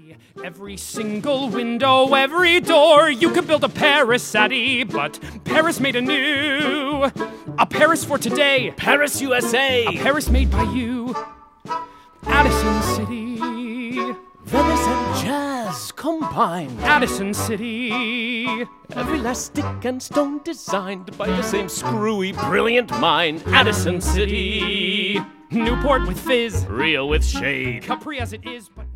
City. Every single window, every door, you could build a Paris Addy, but Paris made anew. A Paris for today. Paris, USA. A Paris made by you. Addison City. Venice and jazz combined. Addison City. Every last stick and stone designed by the same screwy, brilliant mind. Addison City. Newport with fizz. Rio with shade. Capri as it is, but